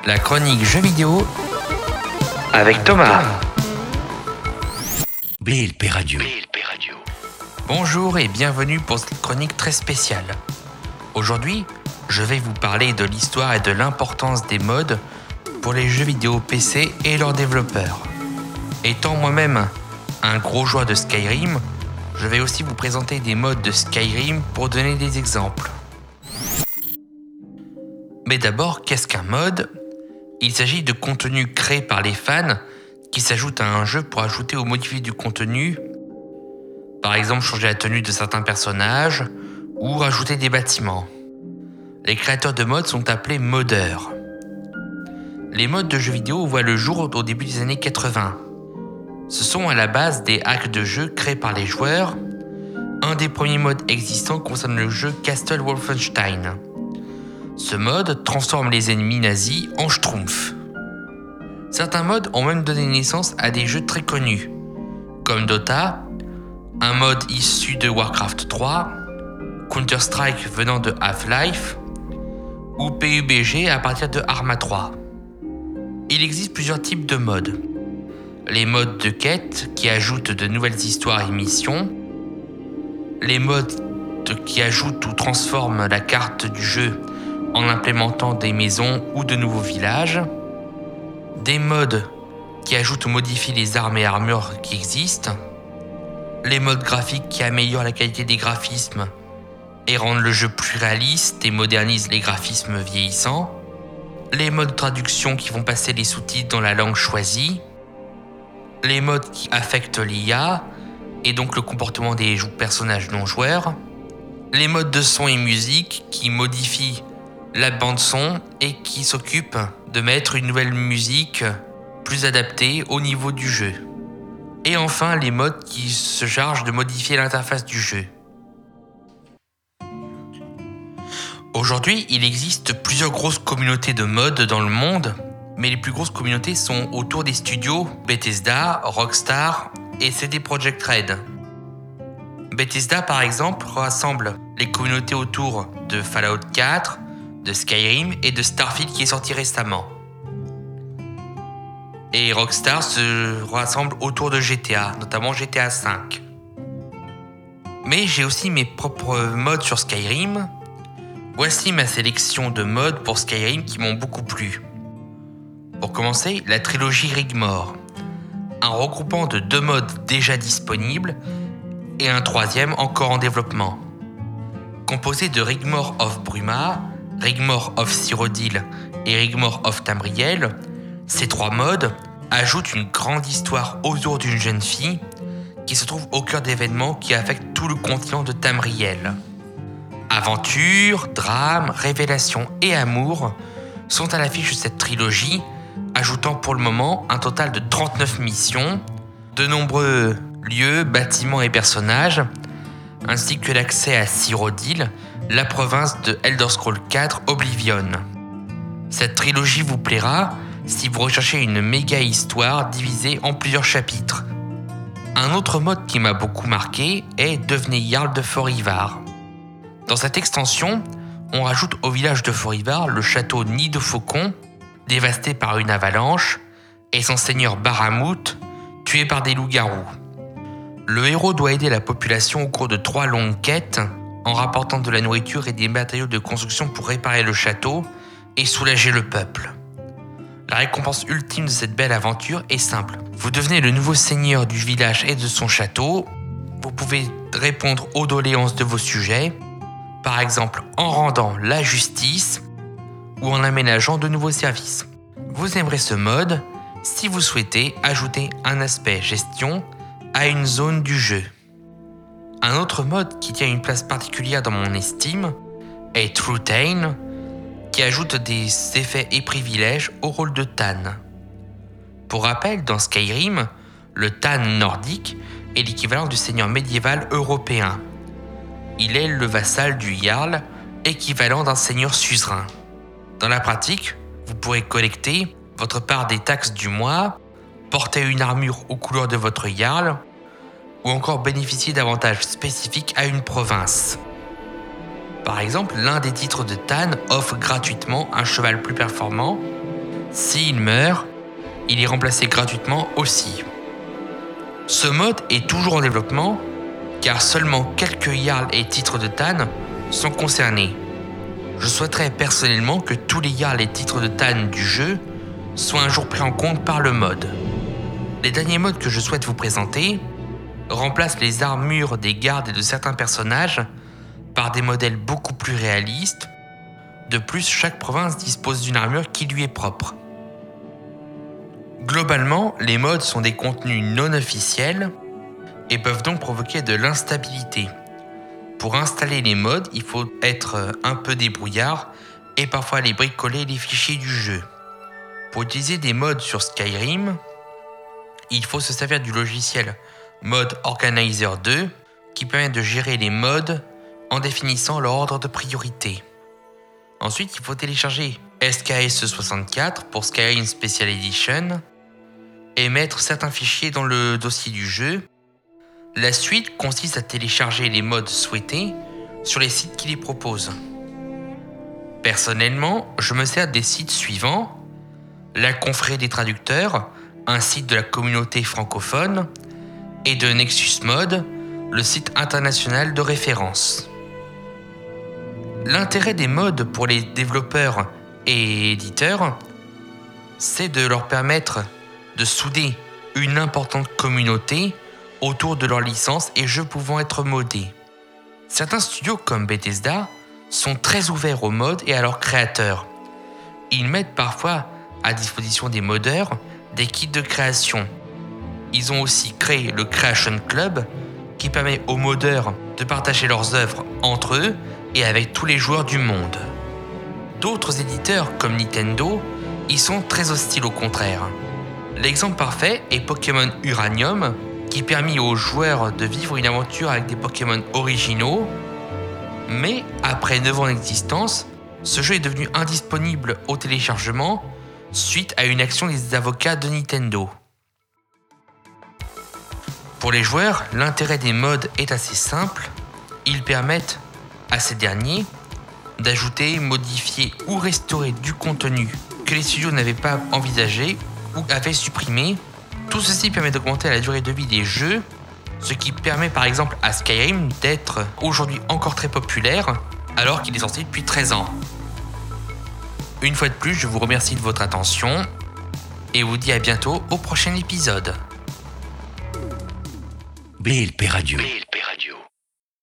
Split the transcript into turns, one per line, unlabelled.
La chronique jeux vidéo avec Thomas.
BLP Radio.
Bonjour et bienvenue pour cette chronique très spéciale. Aujourd'hui, je vais vous parler de l'histoire et de l'importance des mods pour les jeux vidéo PC et leurs développeurs. Étant moi-même un gros joueur de Skyrim, je vais aussi vous présenter des mods de Skyrim pour donner des exemples. Mais d'abord, qu'est-ce qu'un mod ? Il s'agit de contenu créé par les fans qui s'ajoutent à un jeu pour ajouter ou modifier du contenu, par exemple changer la tenue de certains personnages ou rajouter des bâtiments. Les créateurs de mods sont appelés modeurs. Les mods de jeux vidéo voient le jour au début des années 80. Ce sont à la base des hacks de jeux créés par les joueurs. Un des premiers mods existants concerne le jeu Castle Wolfenstein. Ce mode transforme les ennemis nazis en schtroumpfs. Certains mods ont même donné naissance à des jeux très connus, comme Dota, un mode issu de Warcraft 3, Counter-Strike venant de Half-Life, ou PUBG à partir de Arma 3. Il existe plusieurs types de mods. Les modes de quête qui ajoutent de nouvelles histoires et missions, les modes qui ajoutent ou transforment la carte du jeu en implémentant des maisons ou de nouveaux villages, des mods qui ajoutent ou modifient les armes et armures qui existent, les modes graphiques qui améliorent la qualité des graphismes et rendent le jeu plus réaliste et modernisent les graphismes vieillissants, les modes traduction qui vont passer les sous-titres dans la langue choisie, les modes qui affectent l'IA et donc le comportement des personnages non joueurs, les modes de son et musique qui modifient la bande son et qui s'occupe de mettre une nouvelle musique plus adaptée au niveau du jeu. Et enfin les modes qui se chargent de modifier l'interface du jeu. Aujourd'hui, il existe plusieurs grosses communautés de mods dans le monde, mais les plus grosses communautés sont autour des studios Bethesda, Rockstar et CD Projekt Red. Bethesda par exemple rassemble les communautés autour de Fallout 4, de Skyrim et de Starfield qui est sorti récemment. Et Rockstar se rassemble autour de GTA, notamment GTA V. Mais j'ai aussi mes propres mods sur Skyrim. Voici ma sélection de mods pour Skyrim qui m'ont beaucoup plu. Pour commencer, la trilogie Rigmor, un regroupement de 2 mods déjà disponibles et un troisième encore en développement. Composé de Rigmor of Bruma, Rigmor of Cyrodiil et Rigmor of Tamriel, ces 3 mods ajoutent une grande histoire autour d'une jeune fille qui se trouve au cœur d'événements qui affectent tout le continent de Tamriel. Aventure, drame, révélation et amour sont à l'affiche de cette trilogie, ajoutant pour le moment un total de 39 missions, de nombreux lieux, bâtiments et personnages, ainsi que l'accès à Cyrodiil, la province de Elder Scrolls 4 Oblivion. Cette trilogie vous plaira si vous recherchez une méga histoire divisée en plusieurs chapitres. Un autre mode qui m'a beaucoup marqué est Devenez Jarl de Forivar. Dans cette extension, on rajoute au village de Forivar le château Nid de Faucon, dévasté par une avalanche, et son seigneur Baramut, tué par des loups-garous. Le héros doit aider la population au cours de 3 longues quêtes, en rapportant de la nourriture et des matériaux de construction pour réparer le château et soulager le peuple. La récompense ultime de cette belle aventure est simple. Vous devenez le nouveau seigneur du village et de son château. Vous pouvez répondre aux doléances de vos sujets, par exemple en rendant la justice ou en aménageant de nouveaux services. Vous aimerez ce mode si vous souhaitez ajouter un aspect gestion à une zone du jeu. Un autre mode qui tient une place particulière dans mon estime est Truthane, qui ajoute des effets et privilèges au rôle de Tan. Pour rappel, dans Skyrim, le Tan nordique est l'équivalent du seigneur médiéval européen. Il est le vassal du Jarl, équivalent d'un seigneur suzerain. Dans la pratique, vous pourrez collecter votre part des taxes du mois, porter une armure aux couleurs de votre Jarl, ou encore bénéficier d'avantages spécifiques à une province. Par exemple, l'un des titres de Tan offre gratuitement un cheval plus performant S'il meurt, il est remplacé gratuitement aussi. Ce mode est toujours en développement car seulement quelques Jarls et titres de Tann sont concernés. Je souhaiterais personnellement que tous les Jarls et titres de Tann du jeu soient un jour pris en compte par le mode. Les derniers modes que je souhaite vous présenter remplacent les armures des gardes et de certains personnages par des modèles beaucoup plus réalistes. De plus, chaque province dispose d'une armure qui lui est propre. Globalement, les mods sont des contenus non officiels et peuvent donc provoquer de l'instabilité. Pour installer les mods, il faut être un peu débrouillard et parfois aller bricoler les fichiers du jeu. Pour utiliser des mods sur Skyrim, il faut se servir du logiciel Mod Organizer 2 qui permet de gérer les mods en définissant leur ordre de priorité. Ensuite, il faut télécharger SKS64 pour Skyrim Special Edition et mettre certains fichiers dans le dossier du jeu. La suite consiste à télécharger les mods souhaités sur les sites qui les proposent. Personnellement, je me sers des sites suivants: la Confrérie des traducteurs, un site de la communauté francophone, et de Nexus Mod, le site international de référence. L'intérêt des mods pour les développeurs et éditeurs, c'est de leur permettre de souder une importante communauté autour de leurs licences et jeux pouvant être modés. Certains studios comme Bethesda sont très ouverts aux mods et à leurs créateurs. Ils mettent parfois à disposition des modeurs des kits de création. Ils ont aussi créé le Creation Club qui permet aux modeurs de partager leurs œuvres entre eux et avec tous les joueurs du monde. D'autres éditeurs comme Nintendo y sont très hostiles au contraire. L'exemple parfait est Pokémon Uranium qui permet aux joueurs de vivre une aventure avec des Pokémon originaux, mais après 9 ans d'existence, ce jeu est devenu indisponible au téléchargement suite à une action des avocats de Nintendo. Pour les joueurs, l'intérêt des mods est assez simple. Ils permettent à ces derniers d'ajouter, modifier ou restaurer du contenu que les studios n'avaient pas envisagé ou avaient supprimé. Tout ceci permet d'augmenter la durée de vie des jeux, ce qui permet par exemple à Skyrim d'être aujourd'hui encore très populaire alors qu'il est sorti depuis 13 ans. Une fois de plus, je vous remercie de votre attention et vous dis à bientôt au prochain épisode.
BLP Radio.